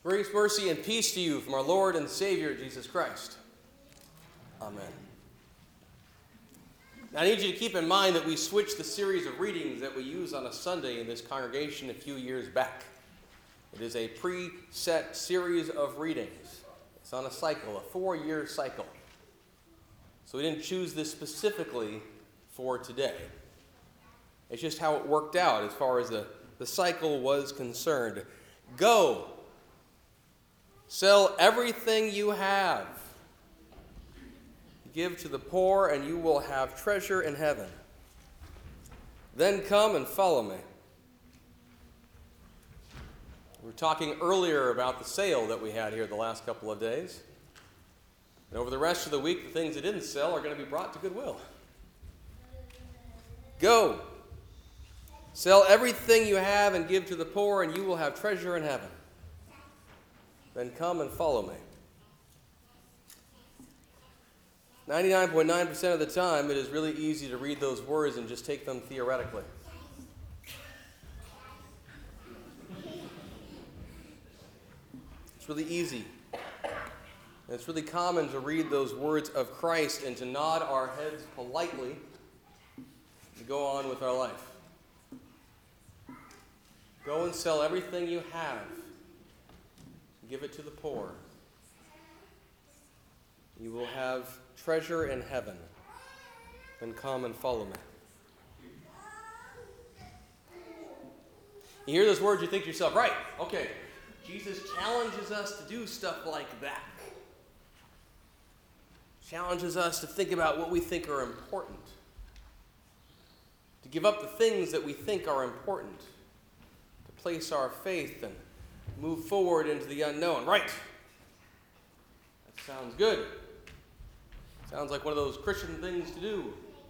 Grace, mercy, and peace to you from our Lord and Savior, Jesus Christ. Amen. Now, I need you to keep in mind that we switched the series of readings that we use on a Sunday in this congregation a few years back. It is a preset series of readings. It's on a cycle, a 4-year cycle. So we didn't choose this specifically for today. It's just how it worked out as far as the cycle was concerned. Go. Sell everything you have. Give to the poor, and you will have treasure in heaven. Then come and follow me. We were talking earlier about the sale that we had here the last couple of days. And over the rest of the week, the things that didn't sell are going to be brought to Goodwill. Go. Sell everything you have and give to the poor, and you will have treasure in heaven. Then come and follow me. 99.9% of the time, it is really easy to read those words and just take them theoretically. It's really easy. And it's really common to read those words of Christ and to nod our heads politely and go on with our life. Go and sell everything you have. Give it to the poor. You will have treasure in heaven. Then come and follow me. You hear those words, you think to yourself, right, okay, Jesus challenges us to do stuff like that. Challenges us to think about what we think are important. To give up the things that we think are important. To place our faith and move forward into the unknown. Right. That sounds good. Sounds like one of those Christian things to do.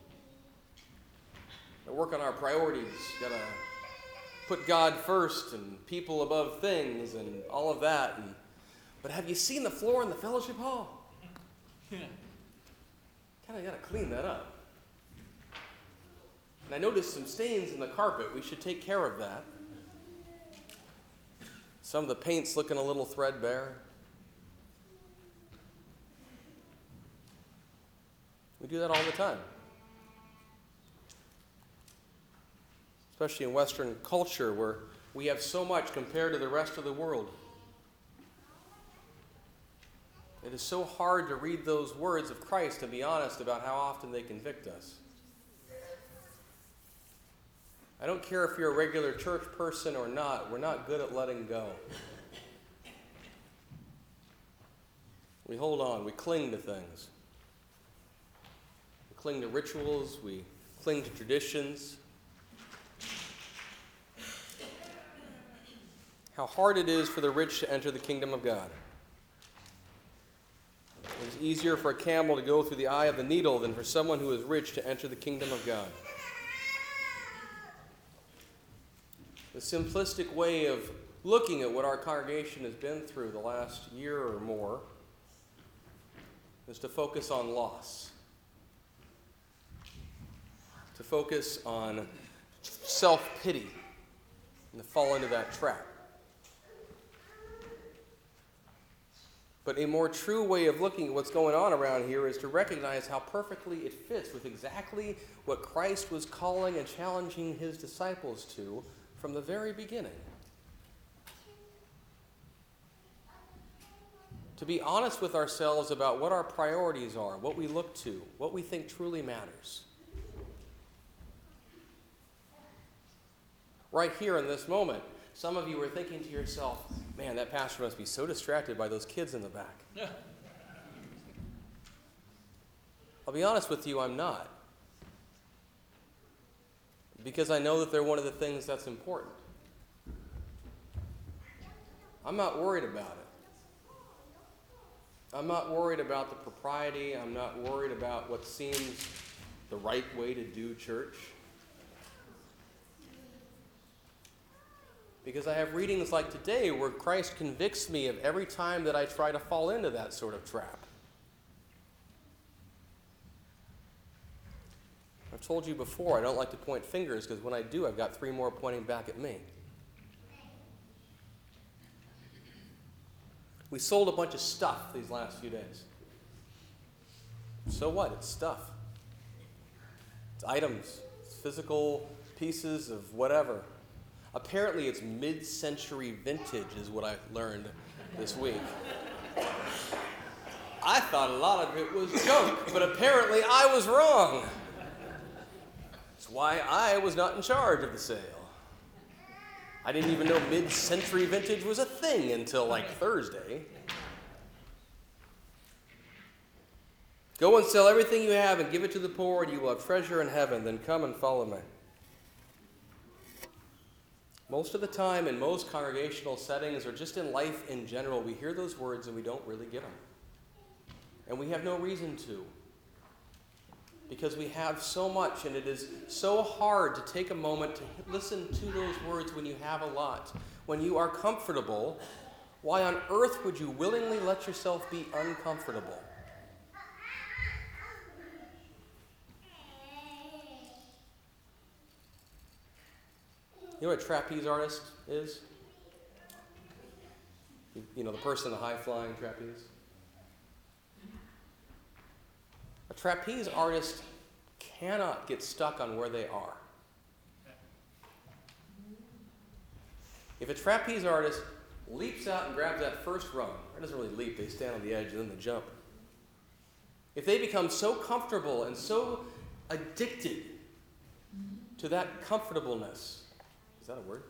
To work on our priorities. Got to put God first and people above things and all of that. But have you seen the floor in the fellowship hall? Kind of got to clean that up. And I noticed some stains in the carpet. We should take care of that. Some of the paint's looking a little threadbare. We do that all the time. Especially in Western culture where we have so much compared to the rest of the world. It is so hard to read those words of Christ and be honest about how often they convict us. I don't care if you're a regular church person or not, we're not good at letting go. We hold on, we cling to things. We cling to rituals, we cling to traditions. How hard it is for the rich to enter the kingdom of God. It is easier for a camel to go through the eye of the needle than for someone who is rich to enter the kingdom of God. The simplistic way of looking at what our congregation has been through the last year or more is to focus on loss. To focus on self-pity and to fall into that trap. But a more true way of looking at what's going on around here is to recognize how perfectly it fits with exactly what Christ was calling and challenging his disciples to from the very beginning. To be honest with ourselves about what our priorities are, what we look to, what we think truly matters. Right here in this moment, some of you are thinking to yourself, man, that pastor must be so distracted by those kids in the back. Yeah. I'll be honest with you, I'm not. Because I know that they're one of the things that's important. I'm not worried about it. I'm not worried about the propriety. I'm not worried about what seems the right way to do church. Because I have readings like today where Christ convicts me of every time that I try to fall into that sort of trap. I've told you before, I don't like to point fingers because when I do, I've got 3 more pointing back at me. We sold a bunch of stuff these last few days. So what? It's stuff. It's items. It's physical pieces of whatever. Apparently it's mid-century vintage is what I learned this week. I thought a lot of it was junk, but apparently I was wrong. That's why I was not in charge of the sale. I didn't even know mid-century vintage was a thing until like Thursday. Go and sell everything you have and give it to the poor, and you will have treasure in heaven. Then come and follow me. Most of the time in most congregational settings or just in life in general, we hear those words and we don't really get them. And we have no reason to. Because we have so much, and it is so hard to take a moment to listen to those words when you have a lot. When you are comfortable, why on earth would you willingly let yourself be uncomfortable? You know what a trapeze artist is? You know, the person in the high-flying trapeze? A trapeze artist cannot get stuck on where they are. If a trapeze artist leaps out and grabs that first rung, or doesn't really leap, they stand on the edge and then they jump. If they become so comfortable and so addicted to that comfortableness, is that a word?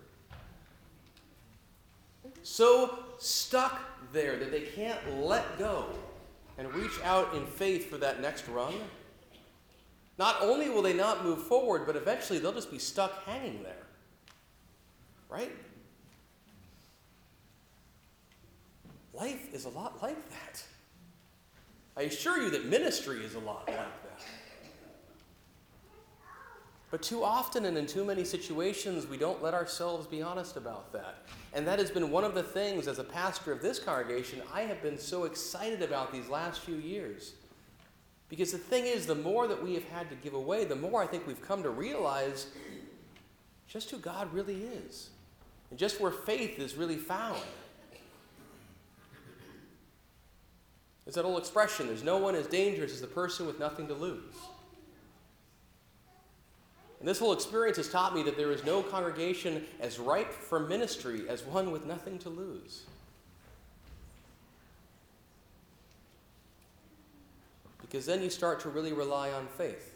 So stuck there that they can't let go and reach out in faith for that next rung, not only will they not move forward, but eventually they'll just be stuck hanging there. Right? Life is a lot like that. I assure you that ministry is a lot like that. But too often and in too many situations, we don't let ourselves be honest about that. And that has been one of the things, as a pastor of this congregation, I have been so excited about these last few years. Because the thing is, the more that we have had to give away, the more I think we've come to realize just who God really is. And just where faith is really found. There's that old expression, there's no one as dangerous as the person with nothing to lose. And this whole experience has taught me that there is no congregation as ripe for ministry as one with nothing to lose. Because then you start to really rely on faith.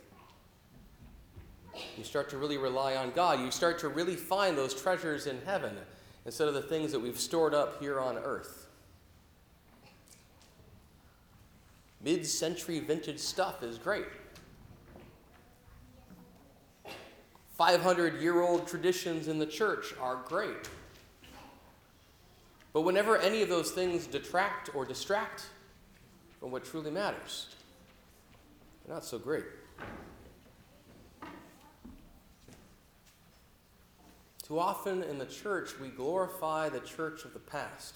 You start to really rely on God. You start to really find those treasures in heaven instead of the things that we've stored up here on earth. Mid-century vintage stuff is great. 500-year-old traditions in the church are great. But whenever any of those things detract or distract from what truly matters, they're not so great. Too often in the church, we glorify the church of the past.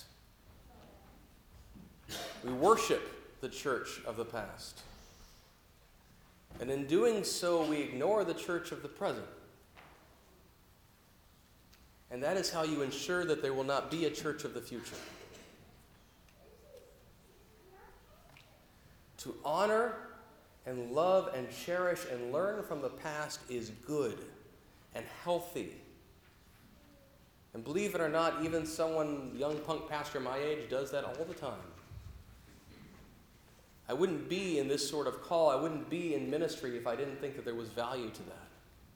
We worship the church of the past. And in doing so, we ignore the church of the present. And that is how you ensure that there will not be a church of the future. To honor and love and cherish and learn from the past is good and healthy. And believe it or not, even someone, young punk pastor my age, does that all the time. I wouldn't be in this sort of call, I wouldn't be in ministry if I didn't think that there was value to that.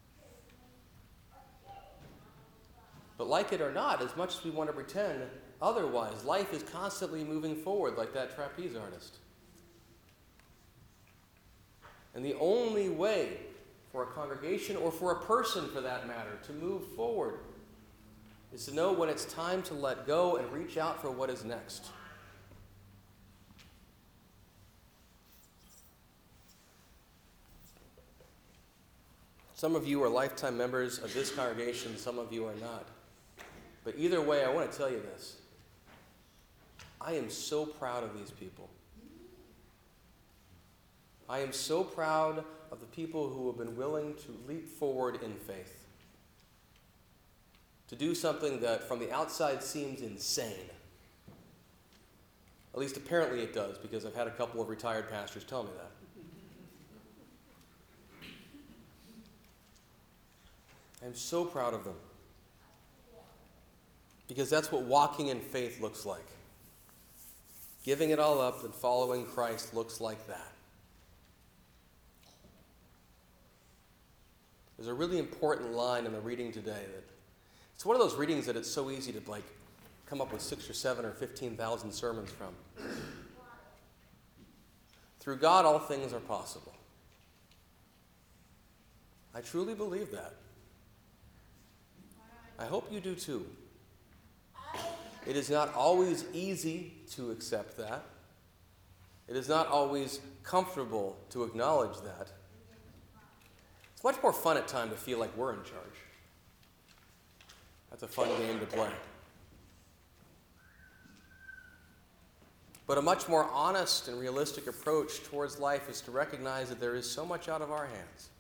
But like it or not, as much as we want to pretend otherwise, life is constantly moving forward like that trapeze artist. And the only way for a congregation, or for a person for that matter, to move forward is to know when it's time to let go and reach out for what is next. Some of you are lifetime members of this congregation, some of you are not. But either way, I want to tell you this. I am so proud of these people. I am so proud of the people who have been willing to leap forward in faith. To do something that from the outside seems insane. At least apparently it does, because I've had a couple of retired pastors tell me that. I'm so proud of them. Because that's what walking in faith looks like. Giving it all up and following Christ looks like that. There's a really important line in the reading today that it's one of those readings that it's so easy to come up with 6 or 7 or 15,000 sermons from. Through God, all things are possible. I truly believe that. I hope you do too. It is not always easy to accept that. It is not always comfortable to acknowledge that. It's much more fun at times to feel like we're in charge. That's a fun game to play. But a much more honest and realistic approach towards life is to recognize that there is so much out of our hands.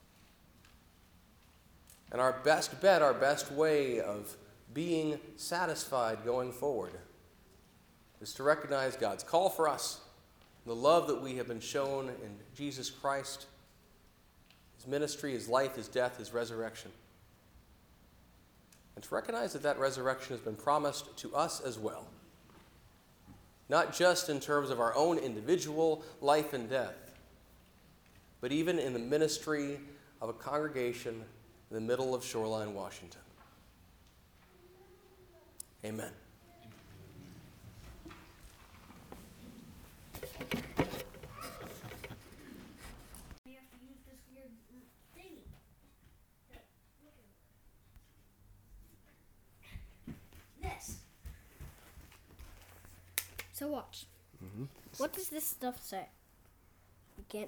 And our best bet, our best way of being satisfied going forward is to recognize God's call for us, the love that we have been shown in Jesus Christ, His ministry, His life, His death, His resurrection. And to recognize that that resurrection has been promised to us as well. Not just in terms of our own individual life and death, but even in the ministry of a congregation in the middle of Shoreline, Washington. Amen. We have to use this weird thingy. This. So watch. What does this stuff say? You can't